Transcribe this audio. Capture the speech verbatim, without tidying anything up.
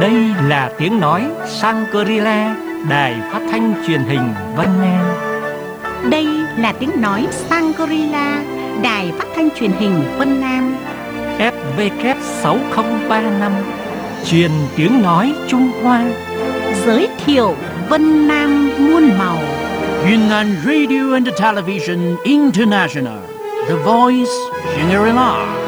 Đây là tiếng nói Shangri-La, đài phát thanh truyền hình Vân Nam. Đây là tiếng nói Shangri-La, đài phát thanh truyền hình Vân Nam. ép vê kép sáu không ba năm, truyền tiếng nói Trung Hoa. Giới thiệu Vân Nam muôn màu. Yunnan Radio and Television International, The Voice, Shangri-La.